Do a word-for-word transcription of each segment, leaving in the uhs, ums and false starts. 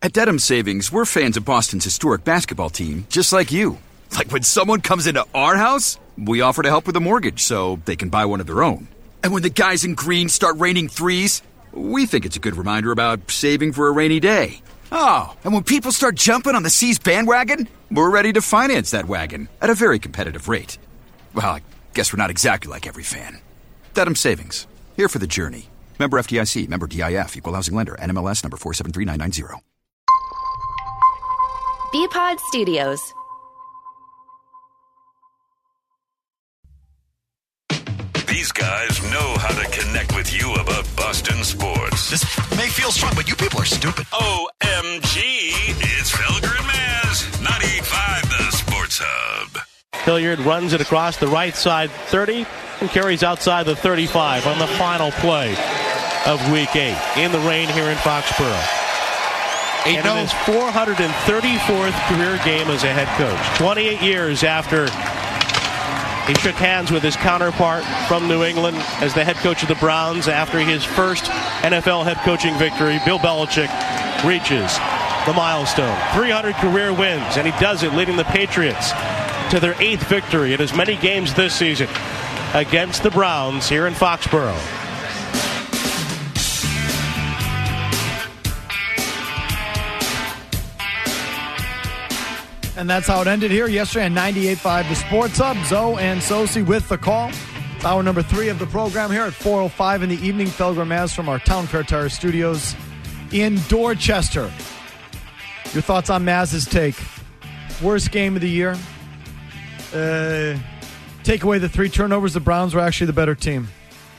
At Dedham Savings, we're fans of Boston's historic basketball team, just like you. Like when someone comes into our house, we offer to help with a mortgage so they can buy one of their own. And when the guys in green start raining threes, we think it's a good reminder about saving for a rainy day. Oh, and when people start jumping on the C's bandwagon, we're ready to finance that wagon at a very competitive rate. Well, I guess we're not exactly like every fan. Dedham Savings, here for the journey. Member F D I C, member D I F, equal housing lender, N M L S number four seven three nine nine zero. B-Pod Studios. These guys know how to connect with you about Boston sports. This may feel strong, but you people are stupid. O M G, it's Felger and Maz, ninety-eight point five The Sports Hub. Hilliard runs it across the right side thirty and carries outside the thirty-five on the final play of week eight in the rain here in Foxborough. And in his four hundred thirty-fourth career game as a head coach. twenty-eight years after he shook hands with his counterpart from New England as the head coach of the Browns after his first N F L head coaching victory, Bill Belichick reaches the milestone. three hundred career wins, and he does it leading the Patriots to their eighth victory in as many games this season against the Browns here in Foxborough. And that's how it ended here yesterday on ninety-eight point five The Sports Hub. Zoe and Sosi with the call. It's hour number three of the program here at four oh five in the evening. Felger Maz from our Town Fair Tire Studios in Dorchester. Your thoughts on Maz's take? Worst game of the year. Uh, take away the three turnovers. The Browns were actually the better team.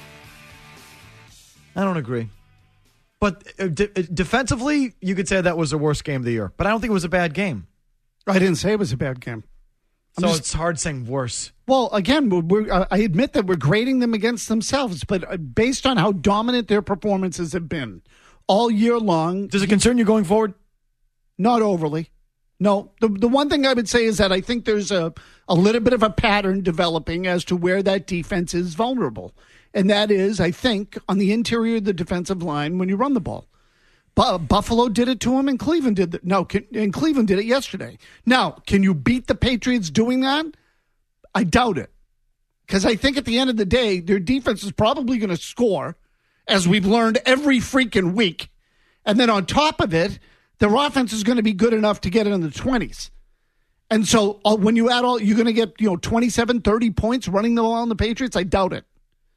I don't agree. But uh, de- defensively, you could say that was the worst game of the year. But I don't think it was a bad game. I didn't say it was a bad game. I'm so just, it's hard saying worse. Well, again, we're, uh, I admit that we're grading them against themselves, but based on how dominant their performances have been all year long. Does it concern you going forward? Not overly. No. The the one thing I would say is that I think there's a, a little bit of a pattern developing as to where that defense is vulnerable. And that is, I think, on the interior of the defensive line when you run the ball. Buffalo did it to him, and Cleveland did it. No, and Cleveland did it yesterday. Now, can you beat the Patriots doing that? I doubt it. Because I think at the end of the day, their defense is probably going to score, as we've learned every freaking week. And then on top of it, their offense is going to be good enough to get it in the twenties. And so uh, when you add all, you're going to get, you know, twenty-seven, thirty points running the ball on the Patriots. I doubt it.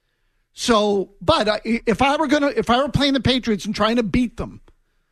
So, but uh, if I were going to, if I were playing the Patriots and trying to beat them,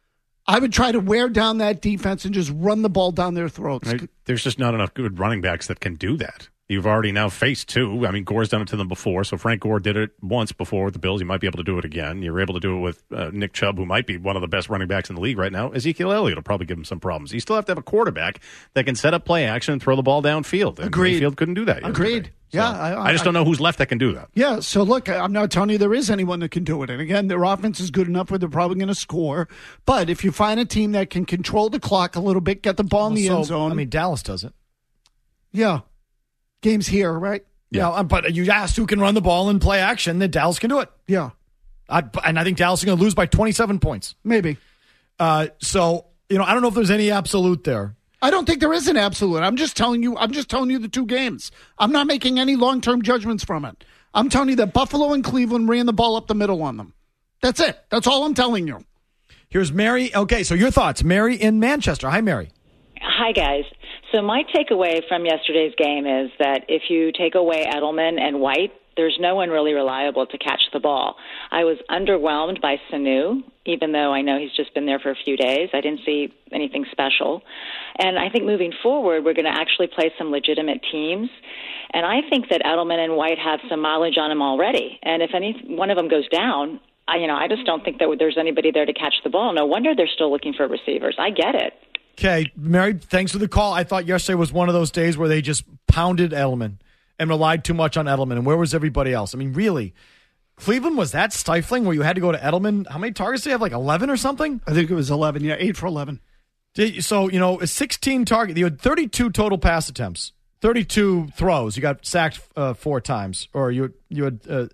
I would try to wear down that defense and just run the ball down their throats. Right. There's just not enough good running backs that can do that. You've already now faced two. I mean, Gore's done it to them before. So Frank Gore did it once before with the Bills. You might be able to do it again. You're able to do it with uh, Nick Chubb, who might be one of the best running backs in the league right now. Ezekiel Elliott will probably give him some problems. You still have to have a quarterback that can set up play action and throw the ball downfield. And Agreed. Mayfield couldn't do that. Agreed. So yeah. I, I, I just don't know who's left that can do that. Yeah. So look, I'm not telling you there is anyone that can do it. And again, their offense is good enough where they're probably going to score. But if you find a team that can control the clock a little bit, get the ball in the so, end zone. I mean, Dallas does it. Yeah. Games here, right? Yeah. yeah. But you asked who can run the ball and play action, then Dallas can do it. Yeah. I, and I think Dallas is going to lose by twenty-seven points. Maybe. Uh, so, you know, I don't know if there's any absolute there. I don't think there is an absolute. I'm just telling you, I'm just telling you the two games. I'm not making any long-term judgments from it. I'm telling you that Buffalo and Cleveland ran the ball up the middle on them. That's it. That's all I'm telling you. Here's Mary. Okay, so your thoughts. Mary in Manchester. Hi, Mary. Hi, guys. So my takeaway from yesterday's game is that if you take away Edelman and White, there's no one really reliable to catch the ball. I was underwhelmed by Sanu, even though I know he's just been there for a few days. I didn't see anything special. And I think moving forward, we're going to actually play some legitimate teams. And I think that Edelman and White have some mileage on them already. And if any one of them goes down, I, you know, I just don't think that there's anybody there to catch the ball. No wonder they're still looking for receivers. I get it. Okay, Mary, thanks for the call. I thought yesterday was one of those days where they just pounded Edelman and relied too much on Edelman. And where was everybody else? I mean, really, Cleveland was that stifling where you had to go to Edelman? How many targets did he have, like eleven or something? I think it was eleven, yeah, eight for eleven. Did, so, you know, a sixteen target. You had thirty-two total pass attempts, thirty-two throws. You got sacked uh, four times, or you you had uh,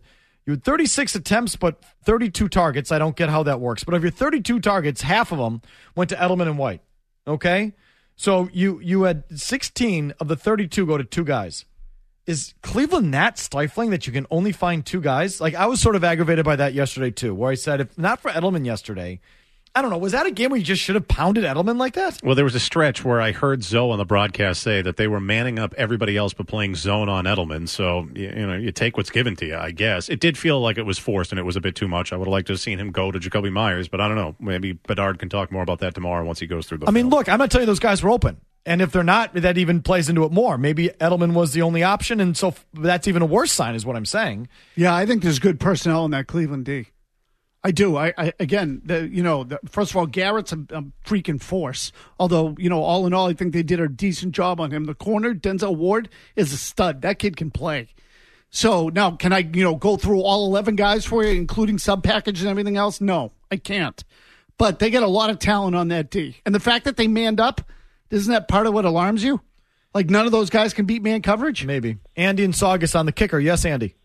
You had thirty-six attempts, but thirty-two targets. I don't get how that works. But of your thirty-two targets, half of them went to Edelman and White. Okay? So you you had sixteen of the thirty-two go to two guys. Is Cleveland that stifling that you can only find two guys? Like, I was sort of aggravated by that yesterday, too, where I said, if not for Edelman yesterday, I don't know, was that a game where you just should have pounded Edelman like that? Well, there was a stretch where I heard Zoe on the broadcast say that they were manning up everybody else but playing zone on Edelman. So, you, you know, you take what's given to you, I guess. It did feel like it was forced and it was a bit too much. I would have liked to have seen him go to Jacoby Myers, but I don't know. Maybe Bedard can talk more about that tomorrow once he goes through the I mean, film. look, I'm not telling you those guys were open. And if they're not, that even plays into it more. Maybe Edelman was the only option, and so that's even a worse sign is what I'm saying. Yeah, I think there's good personnel in that Cleveland D. I do. I, I again, the, you know, the, first of all, Garrett's a, a freaking force. Although, you know, all in all, I think they did a decent job on him. The corner, Denzel Ward, is a stud. That kid can play. So now, can I, you know, go through all eleven guys for you, including sub package and everything else? No, I can't. But they got a lot of talent on that D, and the fact that they manned up, isn't that part of what alarms you? Like none of those guys can beat man coverage? Maybe. Andy and Saugus on the kicker. Yes, Andy.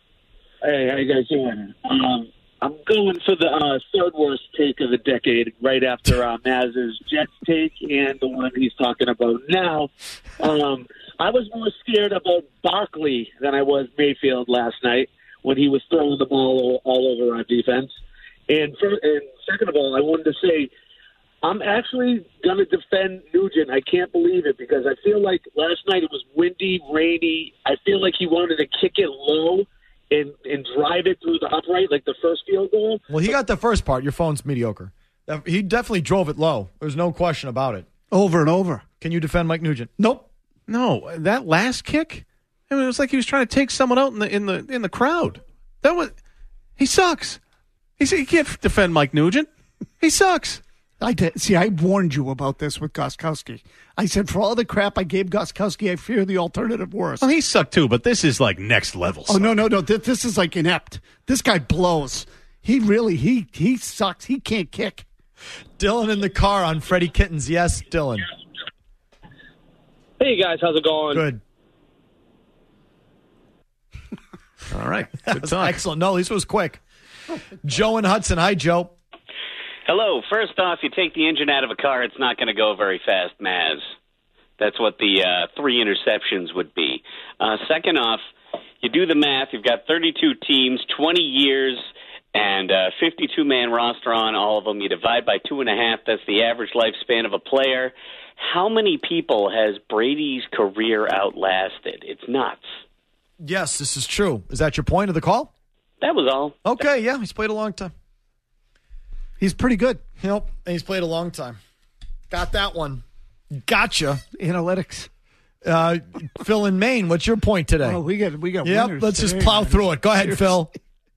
Hey, how you guys doing? Um, I'm going for the uh, third worst take of the decade, right after uh, Maz's Jets take and the one he's talking about now. Um, I was more scared about Barkley than I was Mayfield last night when he was throwing the ball all, all over our defense. And, for, and second of all, I wanted to say, I'm actually going to defend Nugent. I can't believe it because I feel like last night it was windy, rainy. I feel like he wanted to kick it low and, and drive it through the upright like the first field goal. Well, he got the first part. Your phone's mediocre. He definitely drove it low. There's no question about it. Over and over. Can you defend Mike Nugent? Nope. No, that last kick, I mean, it was like he was trying to take someone out in the in the in the crowd. That was he sucks. He said he can't defend Mike Nugent. He sucks. I did. See, I warned you about this with Gostkowski. I said, for all the crap I gave Gostkowski, I fear the alternative worse. Well, he sucked too, but this is like next level. Oh, no, no, no. This, this is like inept. This guy blows. He really, he he sucks. He can't kick. Dylan in the car on Freddie Kittens. Yes, Dylan. Hey, guys. How's it going? Good. All right. Good talk. Excellent. No, this was quick. Joe and Hudson. Hi, Joe. Hello. First off, you take the engine out of a car, it's not going to go very fast, Maz. That's what the uh, three interceptions would be. Uh, second off, you do the math. You've got thirty-two teams, twenty years, and a fifty-two man roster on all of them. You divide by two and a half. That's the average lifespan of a player. How many people has Brady's career outlasted? It's nuts. Yes, this is true. Is that your point of the call? That was all. Okay, yeah, he's played a long time. He's pretty good. Yep, and he's played a long time. Got that one. Gotcha. Analytics. Uh, Phil in Maine, what's your point today? Oh, we got we got. Yep, winners let's today, just plow man. through it. Go ahead, Phil.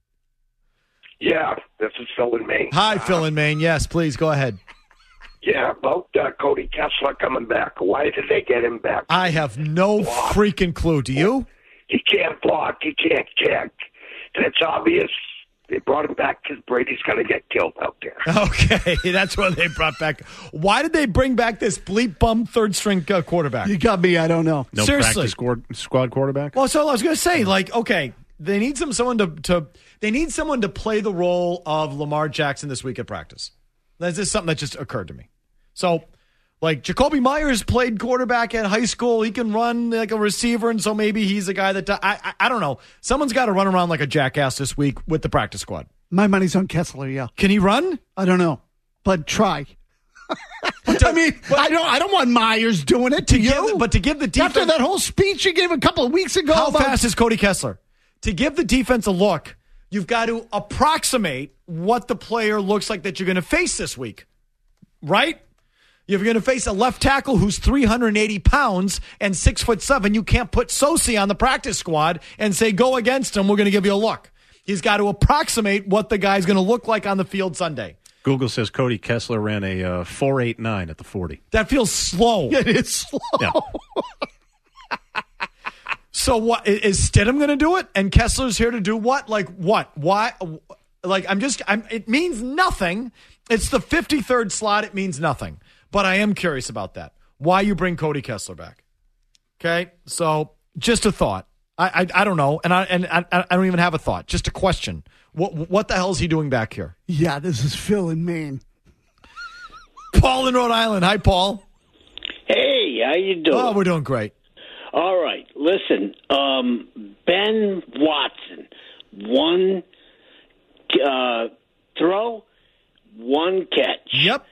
Yeah, this is Phil in Maine. Hi, Phil in Maine. Yes, please go ahead. Yeah, about uh, Cody Kessler coming back. Why did they get him back? I have no block. freaking clue. Do you? He can't block. He can't kick. And it's obvious they brought him back because Brady's going to get killed out there. Okay, that's what they brought back. Why did they bring back this bleep bum third string uh, quarterback? You got me. I don't know. No Seriously. practice squad, squad quarterback? Well, so I was going to say, like, okay, they need some someone to, to they need someone to play the role of Lamar Jackson this week at practice. That's just something that just occurred to me. So, like, Jacoby Myers played quarterback at high school. He can run like a receiver, and so maybe he's a guy that I I, I don't know. Someone's got to run around like a jackass this week with the practice squad. My money's on Kessler. Yeah. Can he run? I don't know, but try. I mean, but, I don't. I don't want Myers doing it to, to you. Give, but to give the defense after that whole speech you gave a couple of weeks ago. How about, fast is Cody Kessler? To give the defense a look, you've got to approximate what the player looks like that you're going to face this week, right? You're going to face a left tackle who's three hundred eighty pounds and six foot seven. You can't put Sosi on the practice squad and say, go against him. We're going to give you a look. He's got to approximate what the guy's going to look like on the field Sunday. Google says Cody Kessler ran a uh, four eight nine at the forty. That feels slow. It is slow. Yeah. So what is Stidham going to do it? And Kessler's here to do what? Like what? Why? Like I'm just. I'm. It means nothing. It's the fifty-third slot. It means nothing. But I am curious about that. Why you bring Cody Kessler back? Okay, so just a thought. I, I I don't know, and I and I, I don't even have a thought. Just a question. What what the hell is he doing back here? Yeah, this is Phil in Maine. Paul in Rhode Island. Hi, Paul. Hey, how you doing? Oh, we're doing great. All right, listen, um, Ben Watson, one uh, throw, one catch. Yep.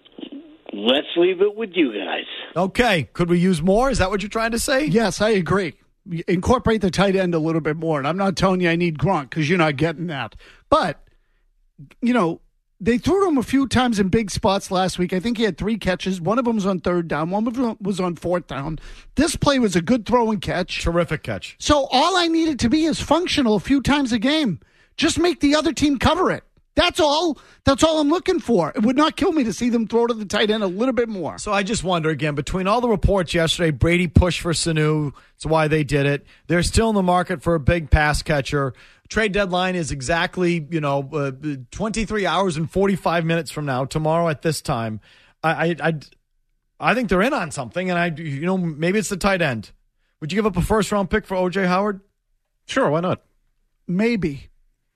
Let's leave it with you guys. Okay. Could we use more? Is that what you're trying to say? Yes, I agree. Incorporate the tight end a little bit more. And I'm not telling you I need Gronk because you're not getting that. But, you know, they threw to him a few times in big spots last week. I think he had three catches. One of them was on third down. One of them was on fourth down. This play was a good throw and catch. Terrific catch. So all I needed to be is functional a few times a game. Just make the other team cover it. That's all. That's all I'm looking for. It would not kill me to see them throw to the tight end a little bit more. So I just wonder, again, between all the reports yesterday, Brady pushed for Sanu. That's why they did it. They're still in the market for a big pass catcher. Trade deadline is exactly, you know, uh, twenty-three hours and forty-five minutes from now, tomorrow at this time. I, I, I, I think they're in on something, and I, you know, maybe it's the tight end. Would you give up a first-round pick for O J Howard? Sure, why not? Maybe.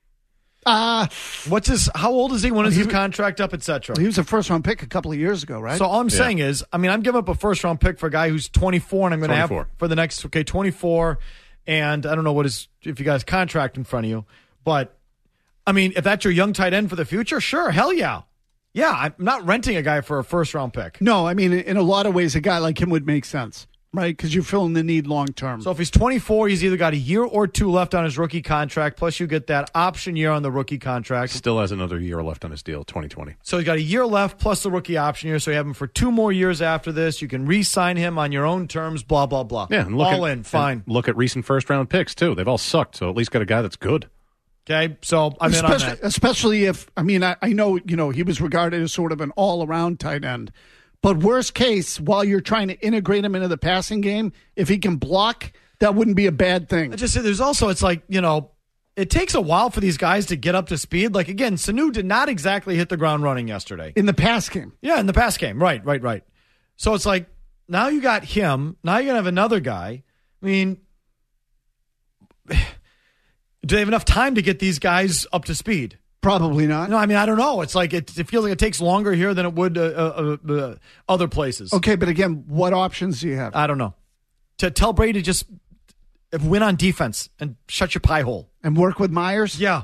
Uh, What's his? How old is he? When is his contract up, et cetera? He was a first-round pick a couple of years ago, right? So all I'm Yeah. saying is, I mean, I'm giving up a first-round pick for a guy who's twenty-four, and I'm going to have twenty-four. for the next, okay, twenty-four, and I don't know what his, if you got his contract in front of you, but, I mean, if that's your young tight end for the future, sure, hell yeah. Yeah, I'm not renting a guy for a first-round pick. No, I mean, in a lot of ways, a guy like him would make sense, right? Because you're filling the need long-term. So if he's twenty-four, he's either got a year or two left on his rookie contract, plus you get that option year on the rookie contract. Still has another year left on his deal, twenty twenty. So he's got a year left plus the rookie option year, so you have him for two more years after this. You can re-sign him on your own terms, blah, blah, blah. Yeah, and look all at, in, fine. and look at recent first-round picks, too. They've all sucked, so at least got a guy that's good. Okay, so I'm in on especially, that. especially if, I mean, I, I know, you know, he was regarded as sort of an all-around tight end. But worst case, while you're trying to integrate him into the passing game, if he can block, that wouldn't be a bad thing. I just say there's also, it's like, you know, it takes a while for these guys to get up to speed. Like, again, Sanu did not exactly hit the ground running yesterday. In the pass game. Yeah, in the pass game. Right, right, right. So it's like, now you got him. Now you're going to have another guy. I mean, do they have enough time to get these guys up to speed? Probably not. No, I mean, I don't know. It's like it, it feels like it takes longer here than it would uh, uh, uh, other places. Okay, but again, what options do you have? I don't know. To tell Brady to just win on defense and shut your pie hole. And work with Myers? Yeah.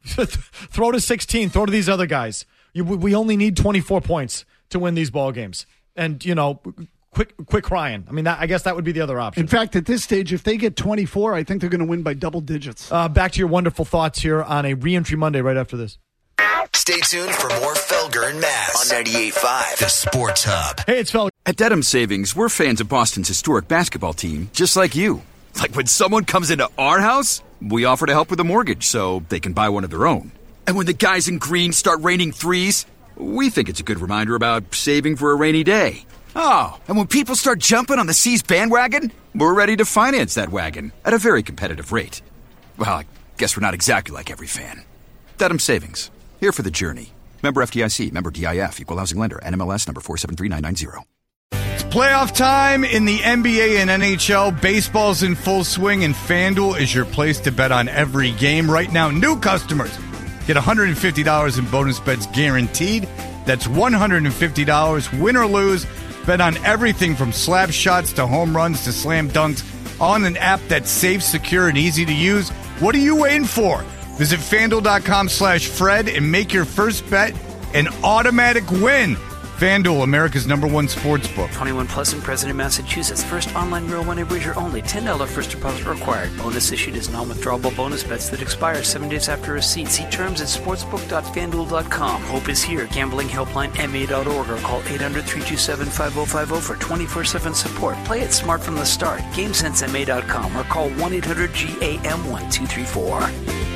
Throw to sixteen. Throw to these other guys. You, we only need twenty-four points to win these ball games. And, you know, quick quick crying. I mean, that, I guess that would be the other option. In fact, at this stage, if they get twenty-four, I think they're going to win by double digits. Uh, back to your wonderful thoughts here on a Reentry Monday right after this. Stay tuned for more Felger and Mazz on ninety-eight point five, The Sports Hub. Hey, it's Felger. At Dedham Savings, we're fans of Boston's historic basketball team, just like you. Like when someone comes into our house, we offer to help with a mortgage so they can buy one of their own. And when the guys in green start raining threes, we think it's a good reminder about saving for a rainy day. Oh, and when people start jumping on the C's bandwagon, we're ready to finance that wagon at a very competitive rate. Well, I guess we're not exactly like every fan. Dedham Savings, here for the journey. Member F D I C, member D I F, equal housing lender, N M L S number four seven three nine nine zero. Playoff time in the N B A and N H L. Baseball's in full swing, and FanDuel is your place to bet on every game. Right now, new customers get one hundred fifty dollars in bonus bets guaranteed. That's one hundred fifty dollars, win or lose. Bet on everything from slap shots to home runs to slam dunks on an app that's safe, secure, and easy to use. What are you waiting for? Visit FanDuel.com slash Fred and make your first bet an automatic win. FanDuel, America's number one sports book. twenty-one plus in President, Massachusetts. First online real money wager only. ten dollars first deposit required. Bonus issued as non-withdrawable bonus bets that expire seven days after receipt. See terms at sportsbook dot fan duel dot com. Hope is here. Gambling helpline M A dot org or call eight hundred, three two seven, five oh five oh for twenty-four seven support. Play it smart from the start. game sense M A dot com or call one eight hundred G A M one two three four.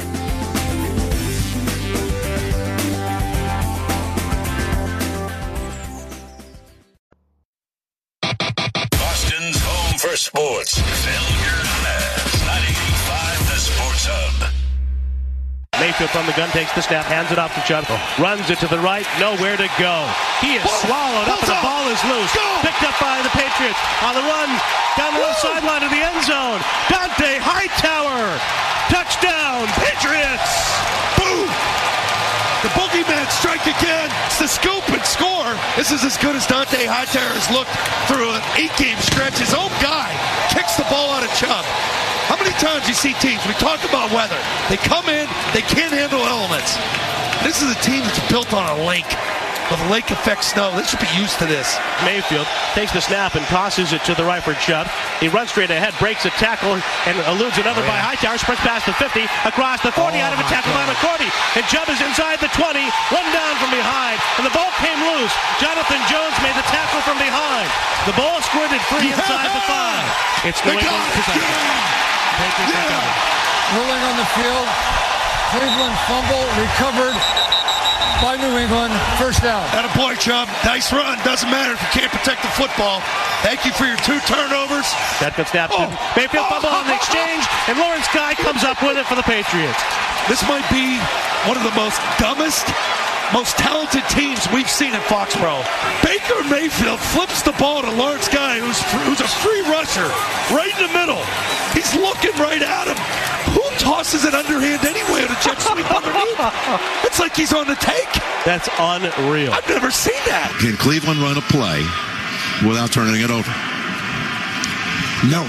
For sports, Felger and Mazz, ninety-eight point five, The Sports Hub. Mayfield from the gun takes the snap, hands it off to Chubb, runs it to the right, nowhere to go. He is swallowed up and the ball is loose. Picked up up by the Patriots. On the run, down the left sideline of the end zone. Dante Hightower. Touchdown, Patriots. Boom. The boogeyman strike again. It's the scoop and score. This is as good as Dante Hightower has looked through an eight-game stretch. His own guy kicks the ball out of Chubb. How many times you see teams, we talk about weather, they come in, they can't handle elements. This is a team that's built on a lake. With lake effect snow. They should be used to this. Mayfield takes the snap and tosses it to the right for Chubb. He runs straight ahead, breaks a tackle, and eludes another oh, yeah. by Hightower. Sprints past the fifty, across the forty, oh, out of a tackle God. by McCourty. And Chubb is inside the twenty, run down from behind, and the ball came loose. Jonathan Jones made the tackle from behind. The ball squirted free yeah. inside the five. It's New England possession. Yeah. Yeah. Rolling on the field. Cleveland fumble recovered by New England. First down. Attaboy, Chubb. Nice run. Doesn't matter if you can't protect the football. Thank you for your two turnovers. That good snap. Oh. Mayfield fumble oh. on the exchange, and Lawrence Guy comes up with it for the Patriots. This might be one of the most dumbest, most talented teams we've seen in Foxborough. Baker Mayfield flips the ball to Lawrence Guy, who's, who's a free rusher, right in the middle. He's looking right at him. Who tosses it underhand anyway to jet sweep underneath? It's like he's on the take. That's unreal. I've never seen that. Can Cleveland run a play without turning it over? No.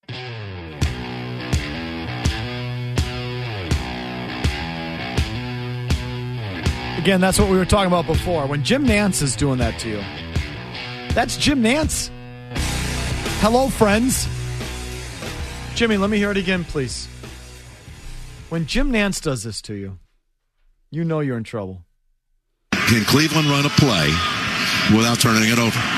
Again, that's what we were talking about before. When Jim Nantz is doing that to you, that's Jim Nantz. Hello, friends. Jimmy, let me hear it again, please. When Jim Nantz does this to you, you know you're in trouble. Can Cleveland run a play without turning it over?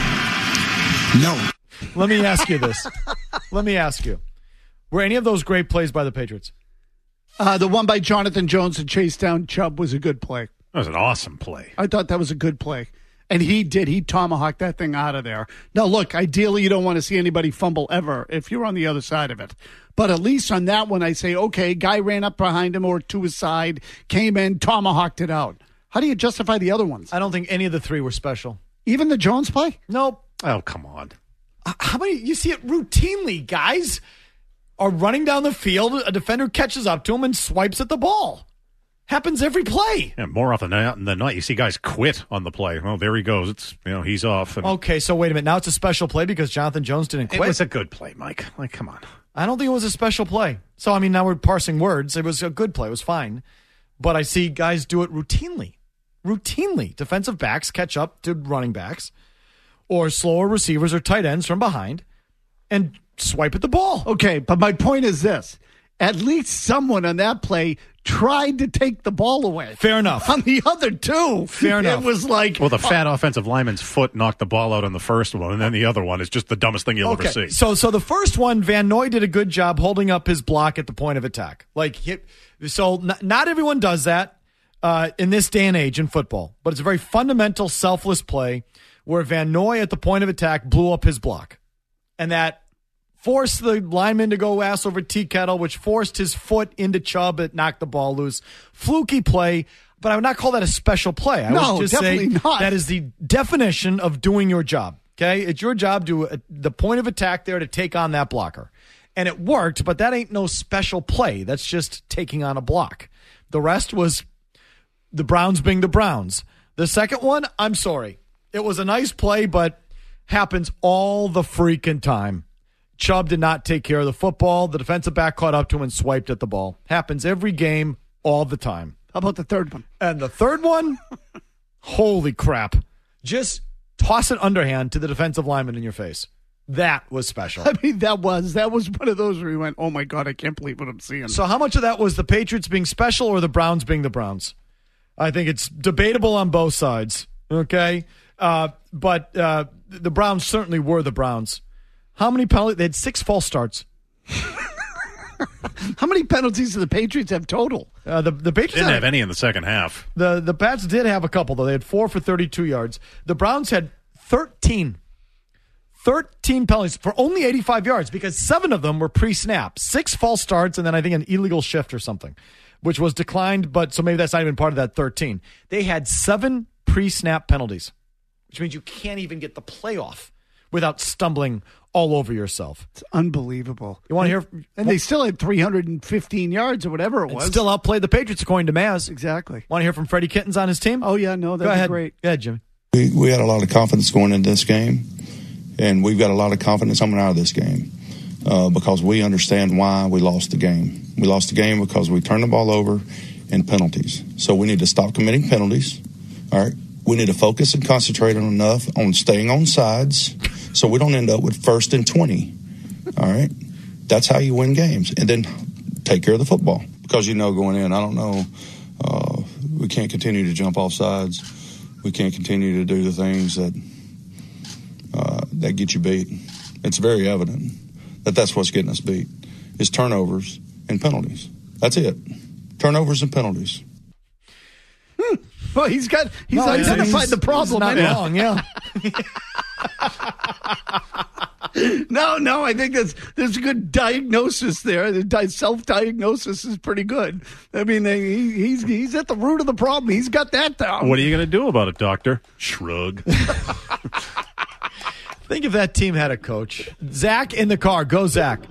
No. Let me ask you this. Let me ask you. Were any of those great plays by the Patriots? Uh, the one by Jonathan Jones to chase down Chubb was a good play. That was an awesome play. I thought that was a good play. And he did. He tomahawked that thing out of there. Now, look, ideally you don't want to see anybody fumble ever if you're on the other side of it. But at least on that one, I say, okay, guy ran up behind him or to his side, came in, tomahawked it out. How do you justify the other ones? I don't think any of the three were special. Even the Jones play? Nope. Oh, come on. Uh, how many? You see it routinely. Guys are running down the field. A defender catches up to him and swipes at the ball. Happens every play. Yeah, more often than not, you see guys quit on the play. Oh, there he goes. It's you know he's off. And okay, so wait a minute. Now it's a special play because Jonathan Jones didn't quit. It was a good play, Mike. Like, come on. I don't think it was a special play. So I mean, now we're parsing words. It was a good play. It was fine, but I see guys do it routinely. Routinely, defensive backs catch up to running backs, or slower receivers or tight ends from behind, and swipe at the ball. Okay, but my point is this. At least someone on that play tried to take the ball away. Fair enough. On the other two, fair enough. It was like... Well, the fat oh. offensive lineman's foot knocked the ball out on the first one, and then the other one is just the dumbest thing you'll okay. ever see. So so the first one, Van Noy did a good job holding up his block at the point of attack. Like, he, So n- not everyone does that uh, in this day and age in football, but it's a very fundamental, selfless play where Van Noy at the point of attack blew up his block. And that forced the lineman to go ass over tea kettle, which forced his foot into Chubb. It knocked the ball loose. Fluky play, but I would not call that a special play. I no, would just definitely say not. That is the definition of doing your job. Okay, it's your job to uh, the point of attack there to take on that blocker. And it worked, but that ain't no special play. That's just taking on a block. The rest was the Browns being the Browns. The second one, I'm sorry. It was a nice play, but happens all the freaking time. Chubb did not take care of the football. The defensive back caught up to him and swiped at the ball. Happens every game, all the time. How about the third one? And the third one, holy crap. Just toss an underhand to the defensive lineman in your face. That was special. I mean, that was that was one of those where you went, oh, my God, I can't believe what I'm seeing. So how much of that was the Patriots being special or the Browns being the Browns? I think it's debatable on both sides, okay? Uh, but uh, the Browns certainly were the Browns. How many penalties? They had six false starts. How many penalties do the Patriots have total? Uh, the the Patriots didn't had, have any in the second half. The the Pats did have a couple, though. They had four for thirty-two yards. The Browns had thirteen. thirteen penalties for only eighty-five yards because seven of them were pre-snap. Six false starts and then I think an illegal shift or something, which was declined, but so maybe that's not even part of that thirteen. They had seven pre-snap penalties, which means you can't even get the playoff without stumbling all over yourself. It's unbelievable. You want to hear? And they still had three hundred fifteen yards or whatever it was. Still outplayed the Patriots according to Maz. Exactly. Want to hear from Freddie Kittens on his team? Oh, yeah, no, that'd Go be ahead. great. Go ahead, Jimmy. We, we had a lot of confidence going into this game, and we've got a lot of confidence coming out of this game uh, because we understand why we lost the game. We lost the game because we turned the ball over in penalties. So we need to stop committing penalties. All right. We need to focus and concentrate on enough on staying on sides so we don't end up with first and twenty. All right. That's how you win games. And then take care of the football. Because, you know, going in, I don't know, uh, we can't continue to jump off sides. We can't continue to do the things that uh, that get you beat. It's very evident that that's what's getting us beat, is turnovers and penalties. That's it. Turnovers and penalties. Hmm. Well, he's got he's No, identified yeah, he's- the problem. he's not anyway. wrong, yeah. no, no, I think that's there's a good diagnosis there. The di- self-diagnosis is pretty good. I mean, they, he, he's he's at the root of the problem. He's got that down. What are you going to do about it, Doctor? Shrug. Think if that team had a coach. Zach in the car. Go, Zach.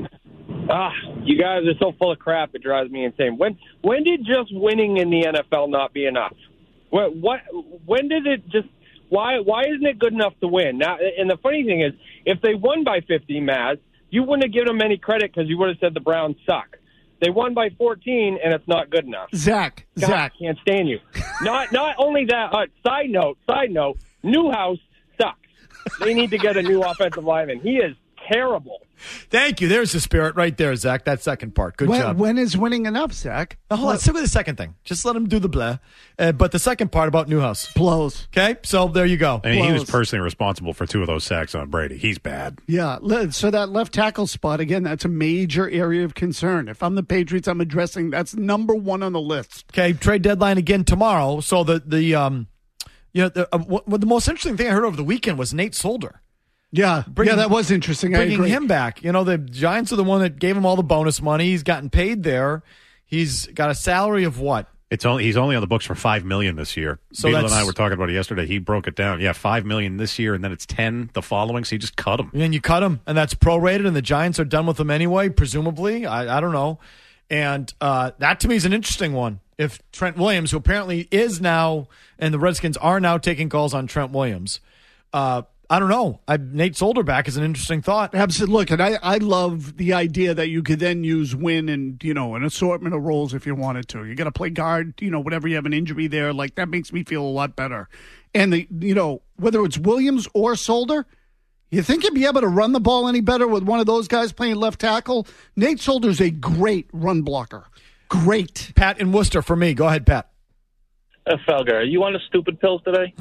Ah, you guys are so full of crap. It drives me insane. When when did just winning in the N F L not be enough? What, what when did it just why why isn't it good enough to win? Now, and the funny thing is, if they won by fifty, Maz, you wouldn't have given them any credit because you would have said the Browns suck. They won by fourteen, and it's not good enough. Zach, God, Zach, I can't stand you. Not not only that. Uh, side note, side note. Newhouse sucks. They need to get a new offensive lineman. He is terrible. Thank you. There's the spirit right there, Zach. That second part. Good when, job. when is winning enough, Zach? Now, hold on. Let's stick with the second thing. Just let him do the blah. Uh, but the second part about Newhouse. Blows. Okay, so there you go. I mean, he was Blows. personally responsible for two of those sacks on Brady. He's bad. Yeah, le- so that left tackle spot, again, that's a major area of concern. If I'm the Patriots, I'm addressing that's number one on the list. Okay, trade deadline again tomorrow. So the, the um, you know, the, uh, what, what the most interesting thing I heard over the weekend was Nate Solder. Yeah, Bringing- yeah, that was interesting. I Bringing agree. him back. You know, the Giants are the one that gave him all the bonus money. He's gotten paid there. He's got a salary of what? It's only he's only on the books for five million this year. So Beadle and that's- I were talking about it yesterday. He broke it down. Yeah, five million this year, and then it's ten the following. So he just cut him. And you cut him, and that's prorated, and the Giants are done with him anyway, presumably. I, I don't know. And uh, that to me is an interesting one. If Trent Williams, who apparently is now, and the Redskins are now taking calls on Trent Williams, uh, I don't know. I, Nate Solder back is an interesting thought. Absolutely. Look, and I, I love the idea that you could then use Win and, you know, an assortment of roles if you wanted to. You got to play guard, you know, whatever you have an injury there. Like, that makes me feel a lot better. And, the you know, whether it's Williams or Solder, you think you'd be able to run the ball any better with one of those guys playing left tackle? Nate Solder's a great run blocker. Great. Pat in Worcester for me. Go ahead, Pat. Uh, Felger, are you on the stupid pills today?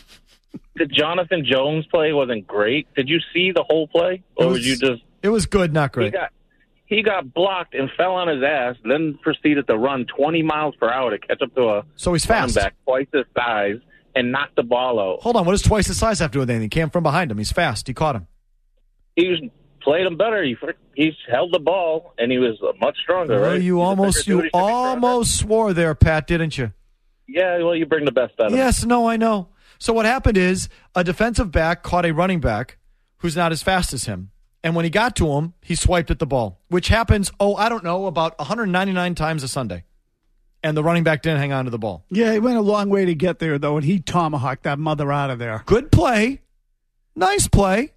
The Jonathan Jones play wasn't great. Did you see the whole play, or It was- would you just? It was good, not He great. got he got blocked and fell on his ass, then proceeded to run twenty miles per hour to catch up to a So he's running fast. back twice his size and knocked the ball out. Hold on. What does twice his size have to do with anything? He came from behind him. He's fast. He caught him. He was played him better. He he held the ball and he was much stronger. Well, right? you He's a almost bigger you dude, he should be stronger. almost swore there, Pat, didn't you? Yeah, well, you bring the best out of him. Yes, no, I know. So what happened is a defensive back caught a running back who's not as fast as him. And when he got to him, he swiped at the ball, which happens, oh, I don't know, about one hundred ninety-nine times a Sunday. And the running back didn't hang on to the ball. Yeah, he went a long way to get there, though, and he tomahawked that mother out of there. Good play. Nice play.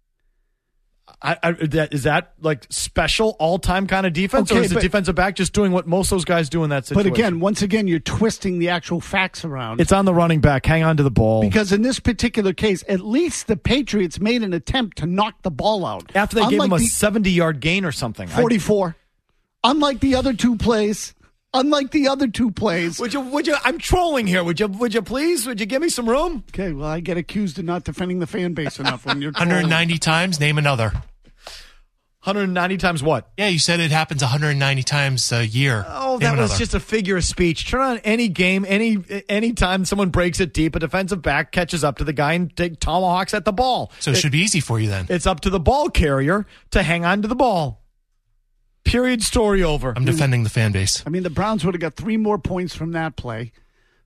I, I, that, is that like special all-time kind of defense, or Okay, is the but- defensive back just doing what most of those guys do in that But situation? again, once again, you're twisting the actual facts around. It's on the running back. Hang on to the ball. Because in this particular case, at least the Patriots made an attempt to knock the ball out. After they gave Unlike him a the seventy-yard gain or something. I- forty-four. Unlike the other two plays. Unlike the other two plays. Would you? Would you? I'm trolling here. Would you? Would you please? Would you give me some room? Okay. Well, I get accused of not defending the fan base enough when you're one hundred ninety times. Name another. one hundred ninety times what? Yeah, you said it happens one hundred ninety times a year. Oh, Name that was another. just a figure of speech. Turn on any game, any any time someone breaks it deep, a defensive back catches up to the guy and take tomahawks at the ball. So it, should be easy for you then. It's up to the ball carrier to hang on to the ball. Period. Story over. I'm defending the fan base. I mean, the Browns would have got three more points from that play.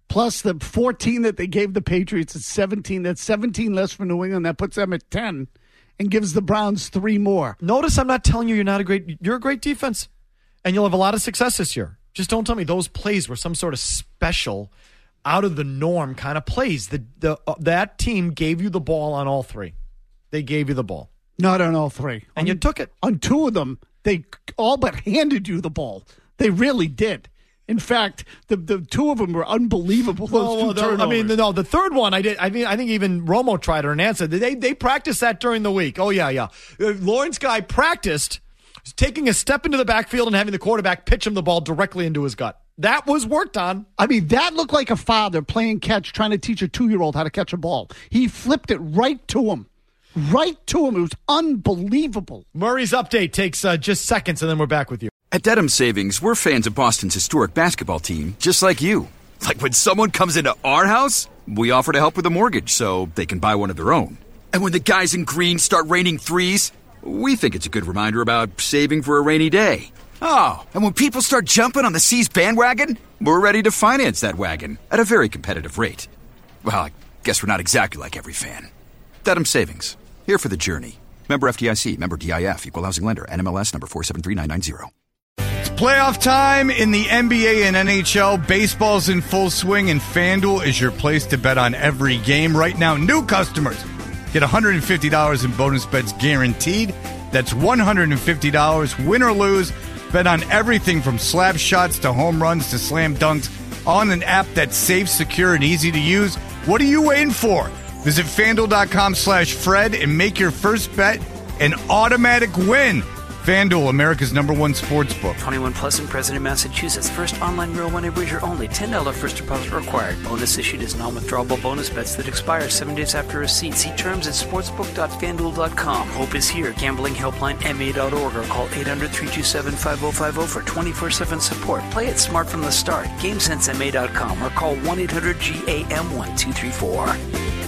plus the fourteen that they gave the Patriots at seventeen. That's seventeen less for New England. That puts them at ten and gives the Browns three more. Notice I'm not telling you you're not a great, you're a great defense, and you'll have a lot of success this year. Just don't tell me those plays were some sort of special, out of the norm kind of plays. The, the uh, that team gave you the ball on all three. They gave you the ball. Not on all three. And on, you took it. On two of them, they all but handed you the ball. They really did. In fact, the the two of them were unbelievable. Those Oh, two well, the- turnovers. I mean, no, the third one, I did. I mean, I think even Romo tried it and answered. They they practiced that during the week. Oh yeah, yeah. Uh, Lawrence Guy practiced taking a step into the backfield and having the quarterback pitch him the ball directly into his gut. That was worked on. I mean, that looked like a father playing catch, trying to teach a two-year-old how to catch a ball. He flipped it right to him. Right to him. It was unbelievable. Murray's update takes uh, just seconds, and then we're back with you. At Dedham Savings, we're fans of Boston's historic basketball team, just like you. Like when someone comes into our house, we offer to help with a mortgage so they can buy one of their own. And when the guys in green start raining threes, we think it's a good reminder about saving for a rainy day. Oh, and when people start jumping on the C's bandwagon, we're ready to finance that wagon at a very competitive rate. Well, I guess we're not exactly like every fan. Dedham Savings, here for the journey. Member F D I C, member D I F, equal housing lender, N M L S number four seven three nine nine zero. It's playoff time in the N B A and N H L. Baseball's in full swing, and FanDuel is your place to bet on every game. Right now, new customers get one hundred fifty dollars in bonus bets guaranteed. That's one hundred fifty dollars, win or lose. Bet on everything from slap shots to home runs to slam dunks on an app that's safe, secure, and easy to use. What are you waiting for? Visit FanDuel.com slash Fred and make your first bet an automatic win. FanDuel, America's number one sports book. twenty-one plus in President, Massachusetts. First online real money wager only. ten dollars first deposit required. Bonus issued as non-withdrawable bonus bets that expire seven days after receipt. See terms at sportsbook dot fan duel dot com. Hope is here. Gambling helpline M A dot org or call eight hundred three two seven five oh five oh for twenty-four seven support. Play it smart from the start. GameSense M A dot com or call one eight hundred G A M one two three four.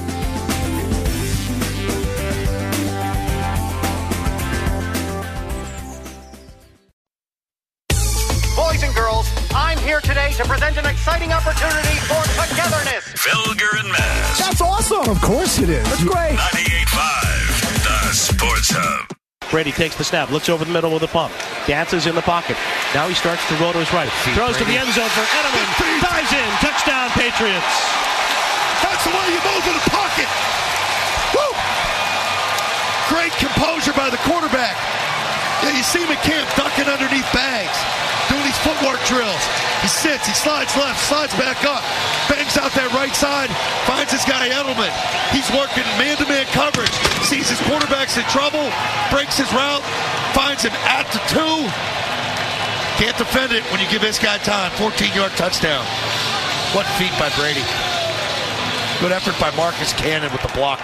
Boys and girls, I'm here today to present an exciting opportunity for togetherness. Felger and Mass. That's awesome. Of course it is. That's great. ninety-eight point five, the Sports Hub. Brady takes the snap, looks over the middle with a pump, dances in the pocket. Now he starts to roll to his right, throws to the end zone for Edelman, dives in, touchdown Patriots. That's the way you move in the pocket. Woo! Great composure by the quarterback. Yeah, you see him at camp ducking underneath bags, doing these footwork drills. He sits, he slides left, slides back up, bangs out that right side, finds his guy Edelman. He's working man-to-man coverage, sees his quarterback's in trouble, breaks his route, finds him at the two. Can't defend it when you give this guy time. fourteen-yard touchdown. What feat by Brady. Good effort by Marcus Cannon with the block.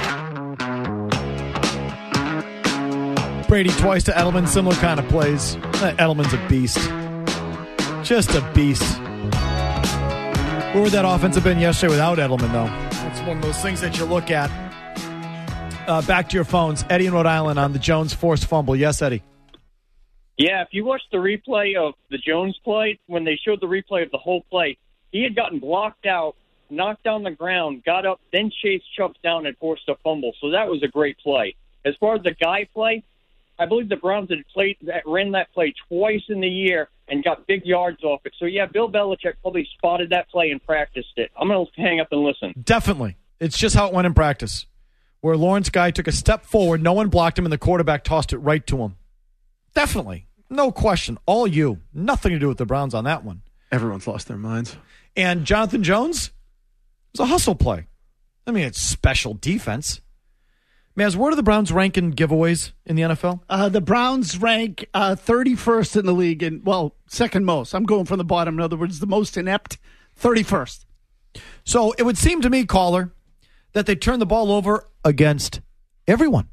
Brady twice to Edelman, similar kind of plays. Uh, Edelman's a beast. Just a beast. Where would that offense have been yesterday without Edelman, though? It's one of those things that you look at. Uh, back to your phones. Eddie in Rhode Island on the Jones forced fumble. Yes, Eddie. Yeah, if you watch the replay of the Jones play, when they showed the replay of the whole play, he had gotten blocked out, knocked on the ground, got up, then chased Chubb down and forced a fumble. So that was a great play. As far as the guy play, I believe the Browns had played that ran that play twice in the year and got big yards off it. So, yeah, Bill Belichick probably spotted that play and practiced it. I'm going to hang up and listen. Definitely. It's just how it went in practice, where Lawrence Guy took a step forward, no one blocked him, and the quarterback tossed it right to him. Definitely. No question. All you. Nothing to do with the Browns on that one. Everyone's lost their minds. And Jonathan Jones, it was a hustle play. I mean, it's special defense. Maz, where do the Browns rank in giveaways in the N F L? Uh, the Browns rank uh, thirty-first in the league, and well, second most. I'm going from the bottom. In other words, the most inept, thirty-first. So it would seem to me, caller, that they turn the ball over against everyone.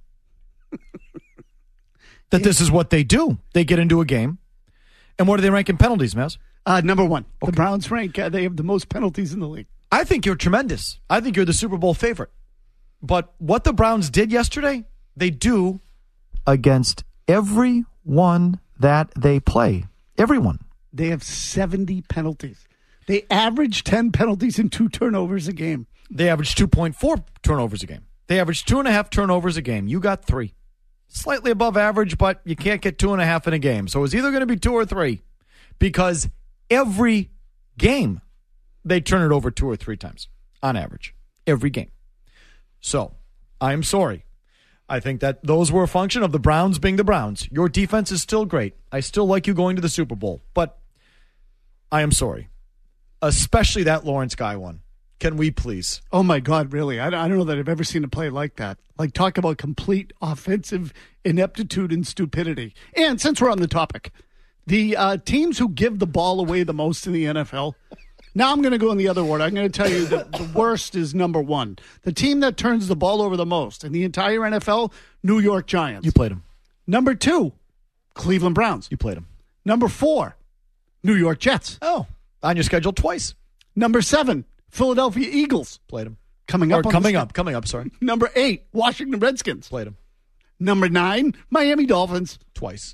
That this is what they do. They get into a game. And what do they rank in penalties, Maz? Uh, number one. Okay. The Browns rank, uh, they have the most penalties in the league. I think you're tremendous. I think you're the Super Bowl favorite. But what the Browns did yesterday, they do against everyone that they play. Everyone. They have seventy penalties. They average ten penalties and two turnovers a game. They average two point four turnovers a game. They average two and a half turnovers a game. You got three. Slightly above average, but you can't get two and a half in a game. So it's either going to be two or three because every game they turn it over two or three times on average. Every game. So I'm sorry. I think that those were a function of the Browns being the Browns. Your defense is still great. I still like you going to the Super Bowl, but I am sorry. Especially that Lawrence Guy one. Can we please? Oh, my God, really? I, I don't know that I've ever seen a play like that. Like, talk about complete offensive ineptitude and stupidity. And since we're on the topic, the uh, teams who give the ball away the most in the N F L, now I'm going to go in the other order. I'm going to tell you that the worst is number one. The team that turns the ball over the most in the entire N F L, New York Giants. You played them. Number two, Cleveland Browns. You played them. Number four, New York Jets. Oh, on your schedule twice. Number seven, Philadelphia Eagles. Played them. Coming up. Or on coming the up. Coming up, sorry. Number eight, Washington Redskins. Played them. Number nine, Miami Dolphins. Twice.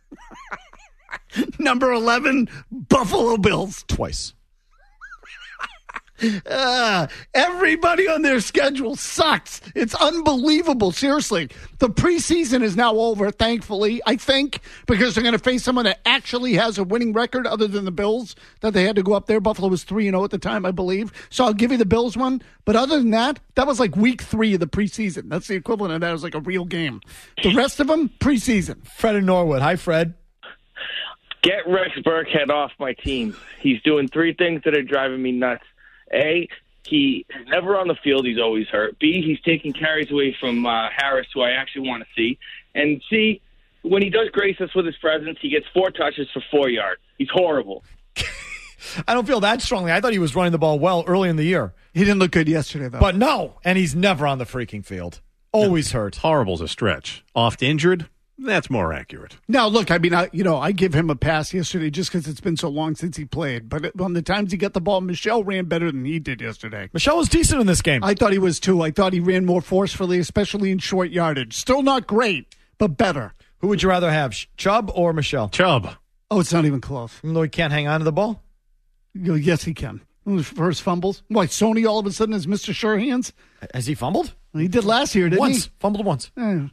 Number eleven, Buffalo Bills. Twice. Uh, everybody on their schedule sucks. It's unbelievable. Seriously. The preseason is now over, thankfully, I think, because they're going to face someone that actually has a winning record other than the Bills that they had to go up there. Buffalo was three and oh at the time, I believe. So I'll give you the Bills one. But other than that, that was like week three of the preseason. That's the equivalent of that. It was like a real game. The rest of them, preseason. Fred in Norwood. Hi, Fred. Get Rex Burkhead off my team. He's doing three things that are driving me nuts. A, he is never on the field. He's always hurt. B, he's taking carries away from uh, Harris, who I actually want to see. And C, when he does grace us with his presence, he gets four touches for four yards. He's horrible. I don't feel that strongly. I thought he was running the ball well early in the year. He didn't look good yesterday, though. But no, and he's never on the freaking field. Always no, hurt. Horrible's a stretch. Oft injured, that's more accurate. Now, look, I mean, I, you know, I give him a pass yesterday just because it's been so long since he played. But on the times he got the ball, Michelle ran better than he did yesterday. Michelle was decent in this game. I thought he was, too. I thought he ran more forcefully, especially in short yardage. Still not great, but better. Who would you rather have, Chubb or Michelle? Chubb. Oh, it's not even close. Even though he can't hang on to the ball? Yes, he can. First fumbles. Why, Sony all of a sudden is Mister Sure Hands? Has he fumbled? Well, he did last year, didn't once. he? Fumbled once. Eh.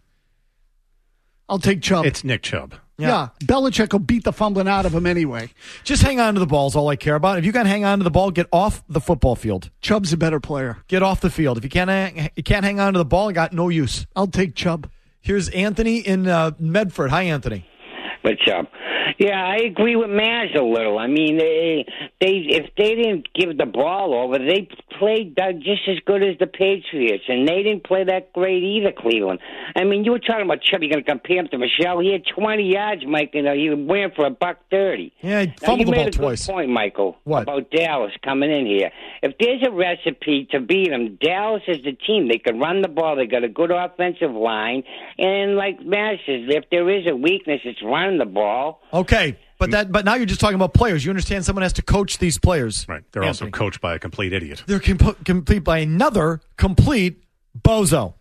I'll take Chubb. It's Nick Chubb. Yeah. yeah, Belichick will beat the fumbling out of him anyway. Just hang on to the ball is all I care about. If you can't hang on to the ball, get off the football field. Chubb's a better player. Get off the field. If you can't hang, you can't hang on to the ball, you got no use. I'll take Chubb. Here's Anthony in uh, Medford. Hi, Anthony. But Chubb. Yeah, I agree with Maz a little. I mean, they, they if they didn't give the ball over, they played just as good as the Patriots, and they didn't play that great either, Cleveland. I mean, you were talking about Chubb. You're going to compare him to Michelle. He had twenty yards, Mike, and he ran for a buck thirty. Yeah, he fumbled the ball twice. You made a good point, Michael, what? about Dallas coming in here. If there's a recipe to beat them, Dallas is the team. They can run the ball. They got a good offensive line, and like Maz says, if there is a weakness, it's running the ball. Okay, but that but now you're just talking about players. You understand someone has to coach these players. Right. They're Anthony. also coached by a complete idiot. They're comp- complete by another complete bozo.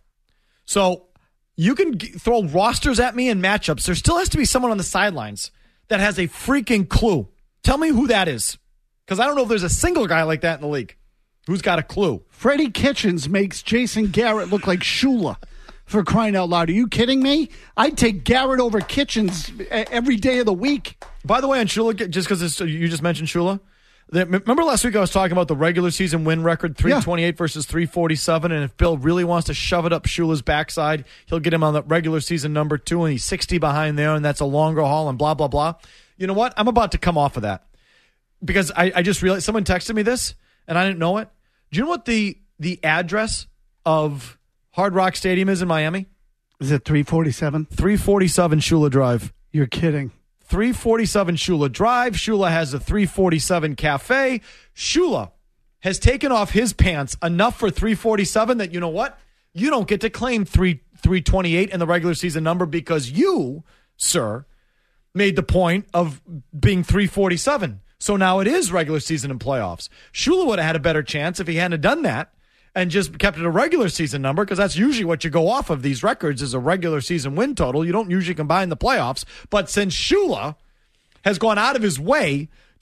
So you can g- throw rosters at me and matchups. There still has to be someone on the sidelines that has a freaking clue. Tell me who that is. Because I don't know if there's a single guy like that in the league who's got a clue. Freddie Kitchens makes Jason Garrett look like Shula. For crying out loud. Are you kidding me? I'd take Garrett over Kitchens every day of the week. By the way, on Shula, just because you just mentioned Shula, the, remember last week I was talking about the regular season win record, three twenty-eight yeah. versus three forty-seven, and if Bill really wants to shove it up Shula's backside, he'll get him on the regular season number two, and he's sixty behind there, and that's a longer haul, and blah, blah, blah. You know what? I'm about to come off of that because I, I just realized someone texted me this, and I didn't know it. Do you know what the the address of Hard Rock Stadium is in Miami? Is it three forty-seven? three forty-seven Shula Drive. You're kidding. three forty-seven Shula Drive. Shula has a three forty-seven cafe. Shula has taken off his pants enough for three forty-seven that, you know what? You don't get to claim three twenty-eight in the regular season number because you, sir, made the point of being three forty-seven. So now it is regular season and playoffs. Shula would have had a better chance if he hadn't done that and just kept it a regular season number, because that's usually what you go off of these records is a regular season win total. You don't usually combine the playoffs. But since Shula has gone out of his way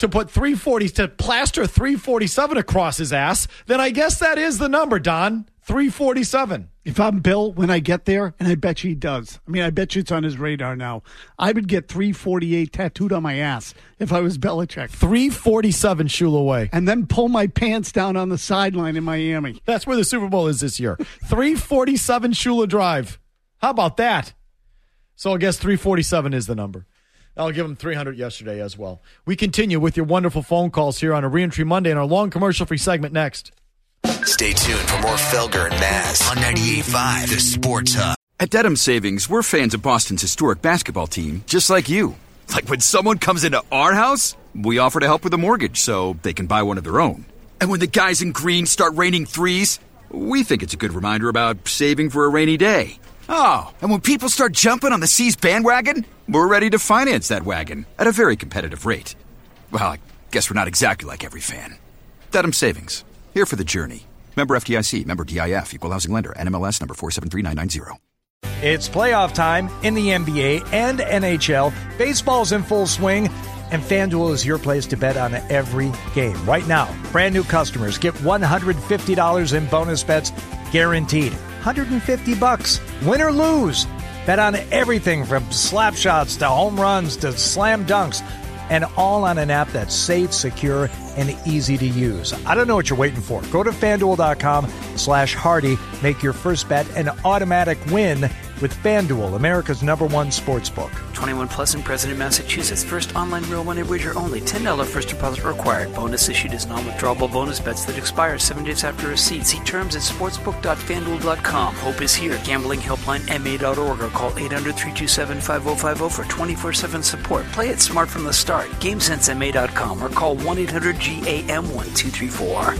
to put three forty, to plaster three forty-seven across his ass, then I guess that is the number, Don. three forty-seven. If I'm Bill, when I get there, and I bet you he does. I mean, I bet you it's on his radar now. I would get three forty-eight tattooed on my ass if I was Belichick. three forty-seven Shula away. And then pull my pants down on the sideline in Miami. That's where the Super Bowl is this year. three forty-seven Shula Drive. How about that? So I guess three forty-seven is the number. I'll give him three hundred yesterday as well. We continue with your wonderful phone calls here on a Reentry Monday in our long commercial-free segment next. Stay tuned for more Felger and Maz on ninety-eight point five, The Sports Hub. At Dedham Savings, we're fans of Boston's historic basketball team, just like you. Like when someone comes into our house, we offer to help with a mortgage so they can buy one of their own. And when the guys in green start raining threes, we think it's a good reminder about saving for a rainy day. Oh, and when people start jumping on the C's bandwagon, we're ready to finance that wagon at a very competitive rate. Well, I guess we're not exactly like every fan. Dedham Savings. Here for the journey. Member F D I C, member D I F, equal housing lender, N M L S number four seven three nine nine zero. It's playoff time in the N B A and N H L. Baseball's in full swing, and FanDuel is your place to bet on every game. Right now, brand new customers get one hundred fifty dollars in bonus bets guaranteed. one hundred fifty bucks, win or lose. Bet on everything from slap shots to home runs to slam dunks, and all on an app that's safe, secure, and easy to use. I don't know what you're waiting for. Go to FanDuel.com slash Hardy. Make your first bet an automatic win with FanDuel, America's number one sports book. twenty-one plus and present in Massachusetts. First online real money wager only. ten dollars first deposit required. Bonus issued as non-withdrawable bonus bets that expire seven days after receipt. See terms at sportsbook dot fanduel dot com. Hope is here. Gambling helpline M A dot org or call eight hundred, three two seven, five oh five oh for twenty-four seven support. Play it smart from the start. game sense M A dot com or call one eight hundred G A M one two three four.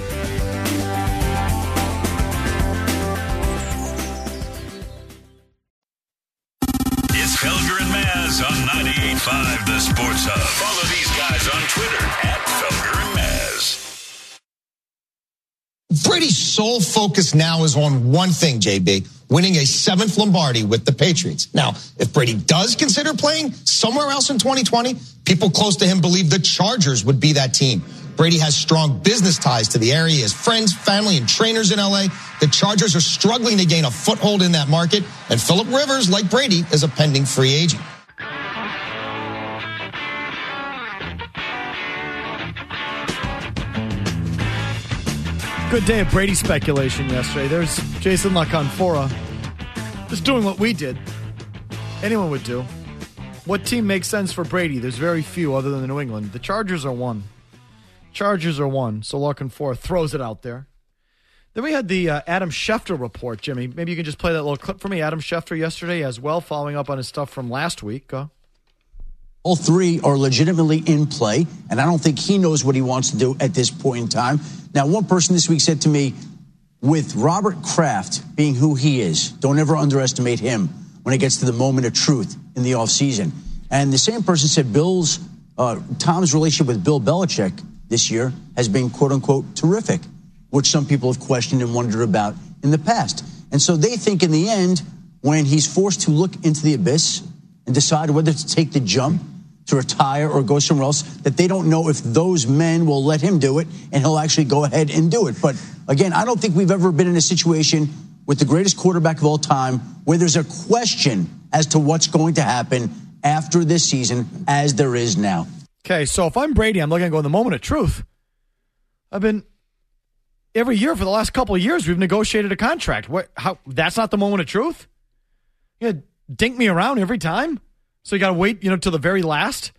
It's Felger and Maz on ninety-eight point five, The Sports Hub. Follow these guys on Twitter at Felger and Maz. Brady's sole focus now is on one thing, J B, winning a seventh Lombardi with the Patriots. Now, if Brady does consider playing somewhere else in twenty twenty, people close to him believe the Chargers would be that team. Brady has strong business ties to the area. He has friends, family, and trainers in L A. The Chargers are struggling to gain a foothold in that market, and Phillip Rivers, like Brady, is a pending free agent. Good day of Brady speculation yesterday. There's Jason LaConfora just doing what we did. Anyone would do. What team makes sense for Brady? There's very few other than the New England. The Chargers are one. Chargers are one, so LaConfora throws it out there. Then we had the uh, Adam Schefter report, Jimmy. Maybe you can just play that little clip for me. Adam Schefter yesterday as well, following up on his stuff from last week. Uh, All three are legitimately in play, and I don't think he knows what he wants to do at this point in time. Now, one person this week said to me, with Robert Kraft being who he is, don't ever underestimate him when it gets to the moment of truth in the offseason. And the same person said Bill's, uh, Tom's relationship with Bill Belichick this year has been, quote unquote, terrific, which some people have questioned and wondered about in the past. And so they think in the end, when he's forced to look into the abyss and decide whether to take the jump, to retire or go somewhere else, that they don't know if those men will let him do it and he'll actually go ahead and do it. But again, I don't think we've ever been in a situation with the greatest quarterback of all time where there's a question as to what's going to happen after this season as there is now. Okay, so if I'm Brady, I'm looking to go in the moment of truth. I've been, every year for the last couple of years, we've negotiated a contract. What? How? That's not the moment of truth? You dink me around every time? So you got to wait, you know, till the very last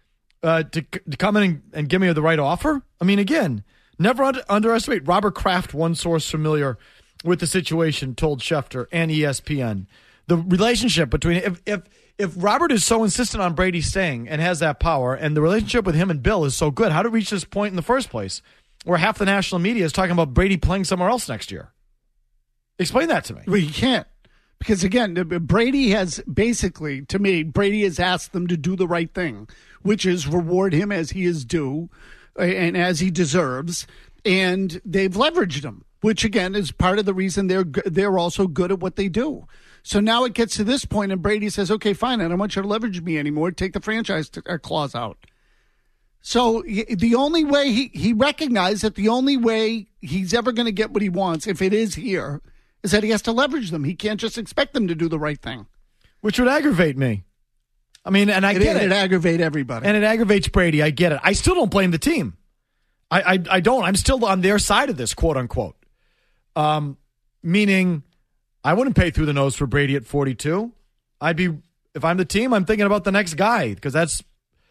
uh, to, to come in and, and give me the right offer? I mean, again, never under, underestimate. Robert Kraft, one source familiar with the situation, told Schefter and E S P N. The relationship between, if if if Robert is so insistent on Brady staying and has that power, and the relationship with him and Bill is so good, how did it reach this point in the first place where half the national media is talking about Brady playing somewhere else next year? Explain that to me. Well, you can't. Because, again, Brady has basically, to me, Brady has asked them to do the right thing, which is reward him as he is due and as he deserves. And they've leveraged him, which, again, is part of the reason they're they're also good at what they do. So now it gets to this point, and Brady says, okay, fine, I don't want you to leverage me anymore. Take the franchise t- uh, clause out. So the only way he, he recognized that the only way he's ever going to get what he wants, if it is here, is that he has to leverage them. He can't just expect them to do the right thing. Which would aggravate me. I mean, and I it, get it. It aggravate everybody. And it aggravates Brady. I get it. I still don't blame the team. I, I, I don't. I'm still on their side of this, quote unquote. Um, meaning, I wouldn't pay through the nose for Brady at forty-two. I'd be, if I'm the team, I'm thinking about the next guy because that's,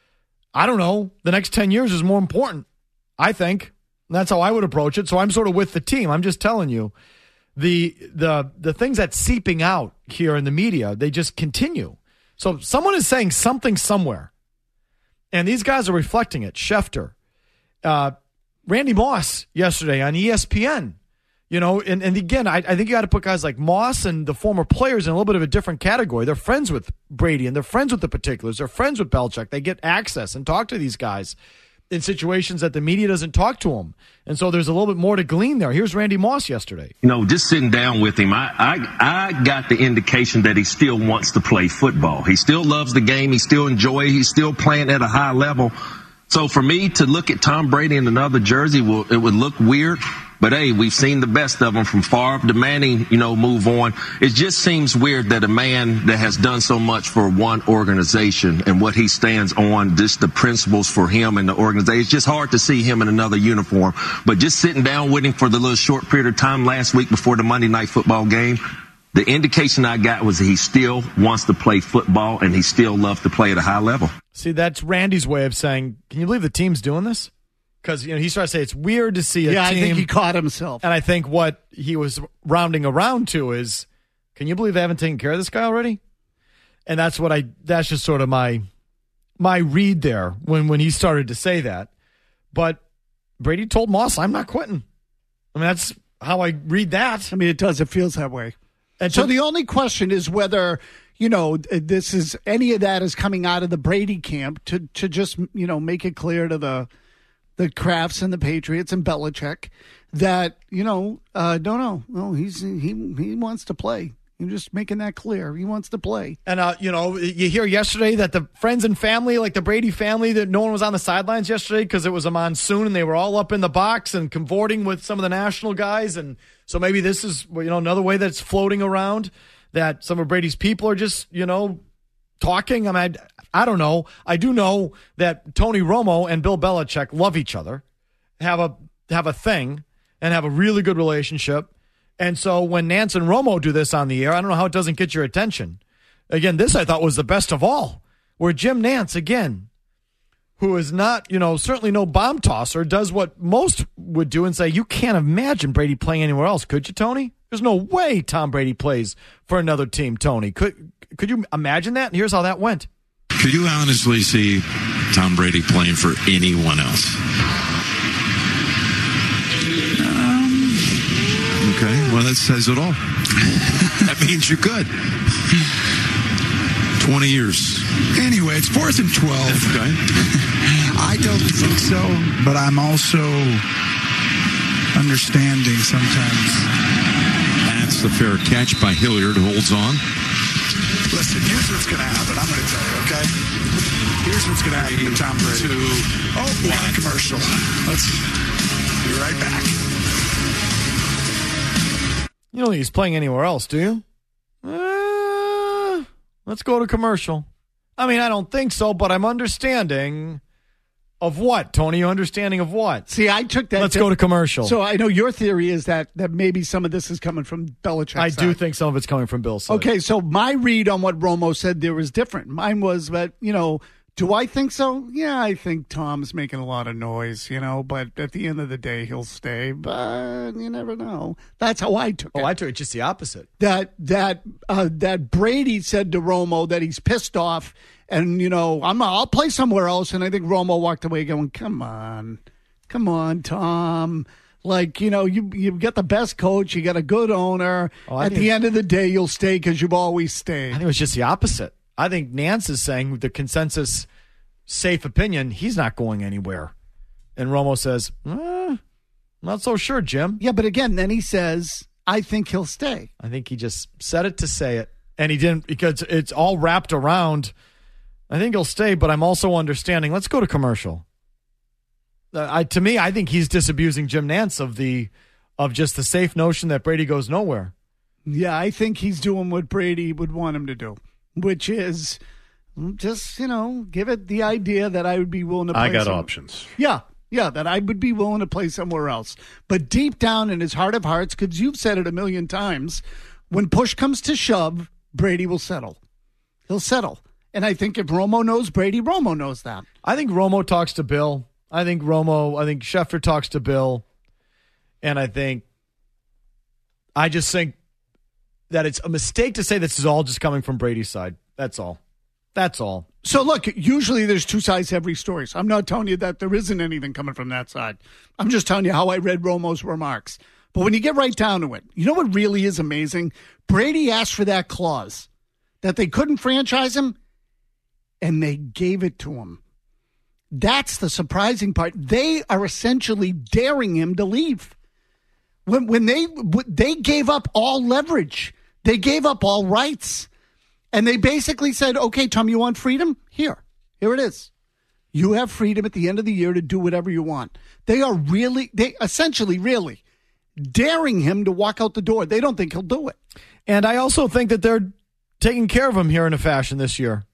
I don't know, the next ten years is more important, I think. And that's how I would approach it. So I'm sort of with the team. I'm just telling you, the the the things that's seeping out here in the media, they just continue. So someone is saying something somewhere, and these guys are reflecting it. Schefter, uh, Randy Moss yesterday on E S P N. You know, and, and again, I, I think you got to put guys like Moss and the former players in a little bit of a different category. They're friends with Brady, and they're friends with the particulars. They're friends with Belichick. They get access and talk to these guys in situations that the media doesn't talk to them. And so there's a little bit more to glean there. Here's Randy Moss yesterday. You know, just sitting down with him, I, I, I got the indication that he still wants to play football. He still loves the game. He still enjoys it. He's still playing at a high level. So for me to look at Tom Brady in another jersey, will, it would look weird. But, hey, we've seen the best of them from Favre to Manning, you know, move on. It just seems weird that a man that has done so much for one organization and what he stands on, just the principles for him and the organization, it's just hard to see him in another uniform. But just sitting down with him for the little short period of time last week before the Monday Night Football game, the indication I got was that he still wants to play football and he still loves to play at a high level. See, that's Randy's way of saying, can you believe the team's doing this? Because, you know, he started to say it's weird to see a yeah, team. I think he caught himself. And I think what he was rounding around to is, can you believe they haven't taken care of this guy already? And that's what I, that's just sort of my, my read there when, when he started to say that. But Brady told Moss, I'm not quitting. I mean, that's how I read that. I mean, it does. It feels that way. And so to, the only question is whether, you know, this is, any of that is coming out of the Brady camp to, to just, you know, make it clear to the, the Krafts and the Patriots and Belichick that, you know, uh, no, no, no, he's he he wants to play. You're just making that clear. He wants to play. And, uh, you know, you hear yesterday that the friends and family, like the Brady family, that no one was on the sidelines yesterday because it was a monsoon and they were all up in the box and cavorting with some of the national guys. And so maybe this is, you know, another way that's floating around that some of Brady's people are just, you know, talking. I mean, I, I don't know. I do know that Tony Romo and Bill Belichick love each other, have a have a thing, and have a really good relationship. And so when Nance and Romo do this on the air, I don't know how it doesn't get your attention. Again, this I thought was the best of all, where Jim Nance, again, who is not, you know, certainly no bomb tosser, does what most would do and say, you can't imagine Brady playing anywhere else, could you, Tony? There's no way Tom Brady plays for another team, Tony. Could could you imagine that? And here's how that went. Could you honestly see Tom Brady playing for anyone else? Um, okay, well, that says it all. That means you could. twenty years. Anyway, it's fourth and twelve. Okay. I don't think so, but I'm also understanding sometimes. That's the fair catch by Hilliard, who holds on. Listen, here's what's going to happen. I'm going to tell you, okay? Here's what's going to happen to Tom Brady. Two, oh, we got a commercial. Let's be right back. You don't think he's playing anywhere else, do you? Uh, let's go to commercial. I mean, I don't think so, but I'm understanding of what, Tony? You understanding of what? See, I took that. Let's go to commercial. So I know your theory is that that maybe some of this is coming from Belichick. I do think some of it's coming from Bill side. Okay, so my read on what Romo said there was different. Mine was that, you know, do I think so? Yeah, I think Tom's making a lot of noise, you know, but at the end of the day, he'll stay. But you never know. That's how I took oh, it. Oh, I took it just the opposite. That that uh, that Brady said to Romo that he's pissed off. And, you know, I'm, I'll play somewhere else. And I think Romo walked away going, come on. Come on, Tom. Like, you know, you, you've got the best coach. You got a good owner. Oh, At the end of the day, you'll stay because you've always stayed. I think it was just the opposite. I think Nance is saying the consensus safe opinion, he's not going anywhere. And Romo says, eh, not so sure, Jim. Yeah, but again, then he says, I think he'll stay. I think he just said it to say it. And he didn't, because it's all wrapped around, I think he'll stay, but I'm also understanding. Let's go to commercial. Uh, I, to me, I think he's disabusing Jim Nantz of the of just the safe notion that Brady goes nowhere. Yeah, I think he's doing what Brady would want him to do, which is just, you know, give it the idea that I would be willing to play I got some- options. Yeah, yeah, that I would be willing to play somewhere else. But deep down in his heart of hearts, because you've said it a million times, when push comes to shove, Brady will settle. He'll settle. And I think if Romo knows Brady, Romo knows that. I think Romo talks to Bill. I think Romo, I think Schefter talks to Bill. And I think, I just think that it's a mistake to say this is all just coming from Brady's side. That's all. That's all. So, look, usually there's two sides to every story. So I'm not telling you that there isn't anything coming from that side. I'm just telling you how I read Romo's remarks. But when you get right down to it, you know what really is amazing? Brady asked for that clause that they couldn't franchise him, and they gave it to him. That's the surprising part. They are essentially daring him to leave. When when they they gave up all leverage, they gave up all rights, and they basically said, "Okay, Tom, you want freedom? Here, here it is. You have freedom at the end of the year to do whatever you want." They are really, they essentially, really daring him to walk out the door. They don't think he'll do it. And I also think that they're taking care of him here in a fashion this year.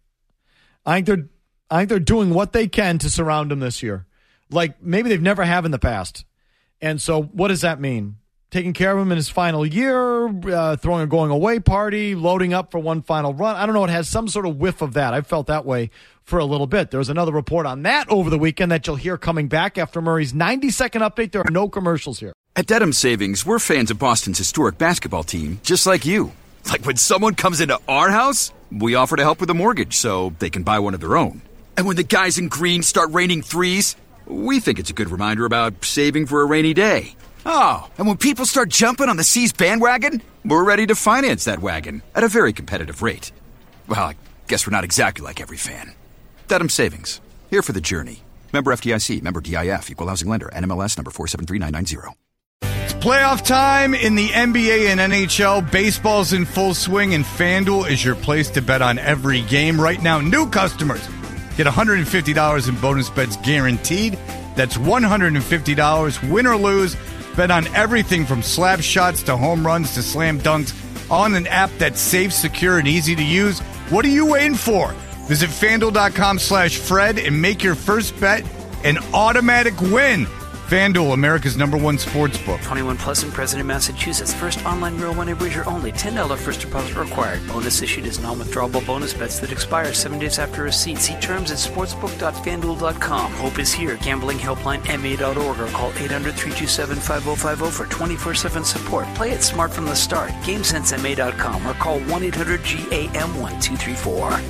I think they're I think they're doing what they can to surround him this year. Like maybe they've never have in the past. And so what does that mean? Taking care of him in his final year, uh, throwing a going away party, loading up for one final run. I don't know. It has some sort of whiff of that. I've felt that way for a little bit. There was another report on that over the weekend that you'll hear coming back after Murray's ninety-second update. There are no commercials here. At Dedham Savings, we're fans of Boston's historic basketball team, just like you. Like when someone comes into our house, we offer to help with a mortgage so they can buy one of their own. And when the guys in green start raining threes, we think it's a good reminder about saving for a rainy day. Oh, and when people start jumping on the C's bandwagon, we're ready to finance that wagon at a very competitive rate. Well, I guess we're not exactly like every fan. Dedham Savings, here for the journey. Member F D I C, member D I F, equal housing lender, N M L S number four seven three nine nine zero. Playoff time in the N B A and N H L. Baseball's in full swing, and FanDuel is your place to bet on every game. Right now, new customers get one hundred fifty dollars in bonus bets guaranteed. That's one hundred fifty dollars, win or lose. Bet on everything from slap shots to home runs to slam dunks on an app that's safe, secure, and easy to use. What are you waiting for? Visit FanDuel.com slash Fred and make your first bet an automatic win. FanDuel, America's number one sports book. twenty-one plus in President, Massachusetts. First online real money wager only. ten dollars first deposit required. Bonus issued as non-withdrawable bonus bets that expire seven days after receipt. See terms at sportsbook dot fan duel dot com. Hope is here. Gambling helpline M A dot org or call eight hundred three two seven five oh five oh for twenty-four seven support. Play it smart from the start. game sense M A dot com or call one eight hundred G A M one two three four.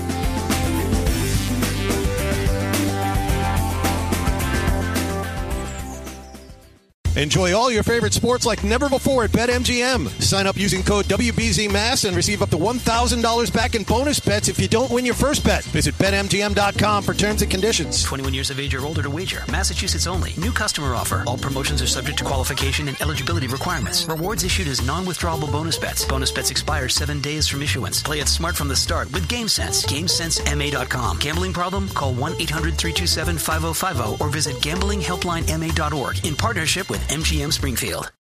Enjoy all your favorite sports like never before at BetMGM. Sign up using code W B Z M A S and receive up to one thousand dollars back in bonus bets if you don't win your first bet. Visit Bet M G M dot com for terms and conditions. twenty-one years of age or older to wager. Massachusetts only. New customer offer. All promotions are subject to qualification and eligibility requirements. Rewards issued as non-withdrawable bonus bets. Bonus bets expire seven days from issuance. Play it smart from the start with GameSense. game sense M A dot com. Gambling problem? Call one eight hundred three two seven five oh five oh or visit gambling helpline M A dot org in partnership with M G M Springfield.